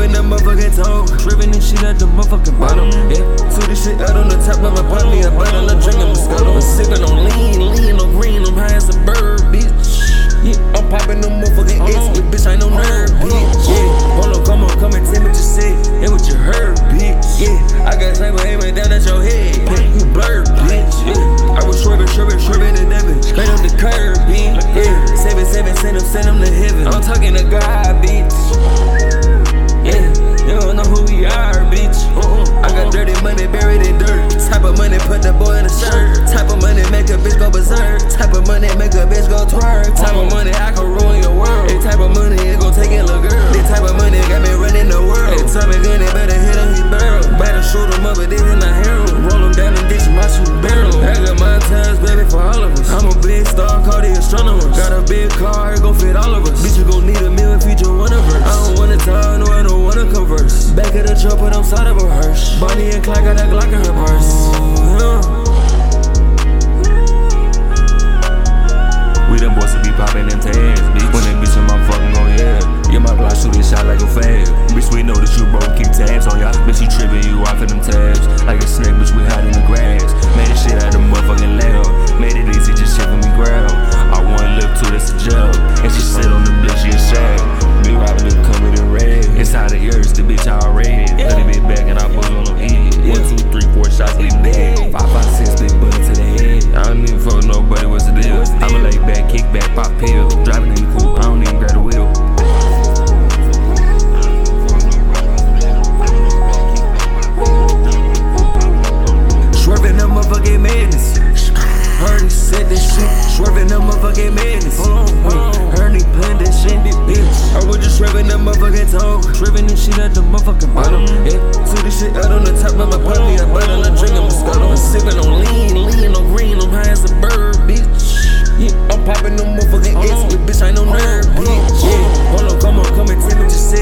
swerving the motherfucking toe. Tripping and shit at the motherfucking bottom. Yeah, so this shit out on the top of my body. A bottle of drinking Moscato. I'm sipping on lean on green. I'm high as a bird, bitch. Yeah, I'm popping them motherfucking X, but bitch, I ain't no nerd, bitch. Yeah, hold on, come and tell me what you said and what you heard, bitch. Yeah, I got sniper aiming down at your head. You blurred, bitch. Yeah, I was swerving the devil, straight up the curb, bitch. Yeah, 7 send him to heaven. I'm talking to God, bitch. Yeah, you don't know who we are, bitch. I got dirty money buried in dirt. Type of money put the boy in a shirt. Type of money make a bitch go berserk. Type of money make a bitch go twerk. Type of money I can ruin your world. That type of money it gon' take it, little girl. This type of money got me running the world. That type of gun it better hit him, he barrel. Better shoot him up, but this is not hero. Roll him down and ditch him, I shoot barrel. I got my times, baby, for all of us. I'm a big star, call the astronomers. Got a big car, it gon' fit all of us. Bitch, you gon' need a meal if feature one of us. I don't wanna talk, no, I don't wanna converse. Back of the truck, but I'm side of a hearse. Bonnie and Clyde got that Glock in her purse. We them boys to be popping them tags, bitch. When they bitch in my fucking gon' yeah. Yeah, my Glock shoot this shot like a fag. Bitch, we know that you broke, keep tabs on y'all. Bitch, you tripping, you off of them tabs. Like a snake, bitch, we hide in the grass. Made this shit out of motherfucking lab. Made it easy, just shit for me grab. I want live to this a job. And she sit on the bitch, she a shag. Me robbing the covered in red. Inside the ears, the bitch already. Let it be back and I put on them eat. 1, 2, 3, 4 shots, we dead. 5, 5, 6, big bullet to the head. I don't even fuck nobody, what's the deal? I'ma lay back, kick back, pop pill. Driving in the coupe, I don't even grab the wheel. Swerving the motherfucking madness. Heard he said that shit. Swerving the motherfucking madness. Heard he planned that shit, bitch. I was just swerving the motherfucking toe. Tripping and shit at the motherfucking bottom. Yeah, so this shit out on the top of my body. A bottle of drinking Moscato. I'm sipping on lean on green. I'm high as a bird, bitch. Yeah, I'm popping them motherfucking X, but bitch, I ain't no nerd, bitch. Yeah, hold on, come and tell me what you said